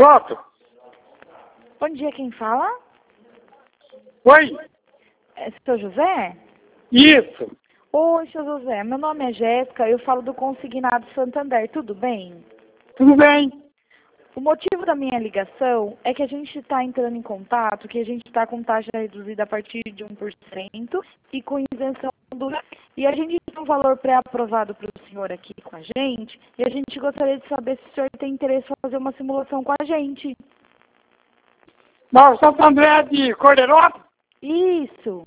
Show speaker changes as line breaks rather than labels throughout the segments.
Pronto.
Bom dia, quem fala?
Oi.
É seu José?
Isso.
Oi, seu José. Meu nome é Jéssica, eu falo do Consignado Santander, tudo bem?
Tudo bem?
O motivo da minha ligação é que a gente está entrando em contato, que a gente está com taxa reduzida a partir de 1% e com isenção do... E a gente tem um valor pré-aprovado para o senhor aqui com a gente, e a gente gostaria de saber se o senhor tem interesse em fazer uma simulação com a gente.
Não, Santo André de Corderópolis?
Isso.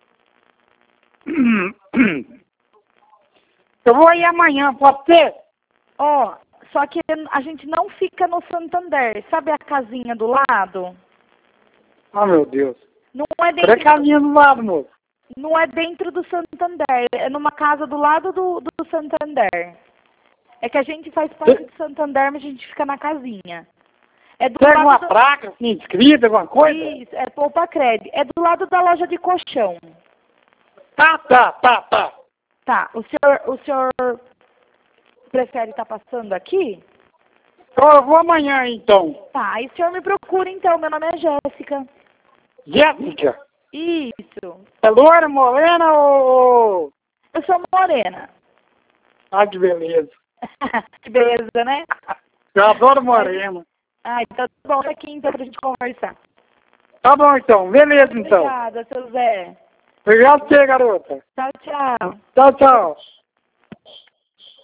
Eu vou ir amanhã, pode ser?
Ó, só que a gente não fica no Santander. Sabe a casinha do lado?
Oh, meu Deus.
Não é
Cadê a casinha do lado, moço?
Não é dentro do Santander, é numa casa do lado do Santander. É que a gente faz parte do Santander, mas a gente fica na casinha. É do
Tem
lado
alguma
do...
placa assim, escrita, alguma coisa?
Isso, é Poupa Cred. É do lado da loja de colchão.
Tá.
Tá, o senhor prefere estar passando aqui?
Então eu vou amanhã, então.
Tá, aí o senhor me procura então, meu nome é Jéssica.
Jéssica?
Isso.
É loira, morena ou...
Eu sou morena.
Ah, que beleza.
Que beleza, né?
Eu adoro morena.
Ah, então tá bom, tá aqui então pra gente conversar.
Tá bom, então. Beleza, então.
Obrigada, seu Zé.
Obrigado por você, garota.
Tchau, tchau.
Tchau, tchau.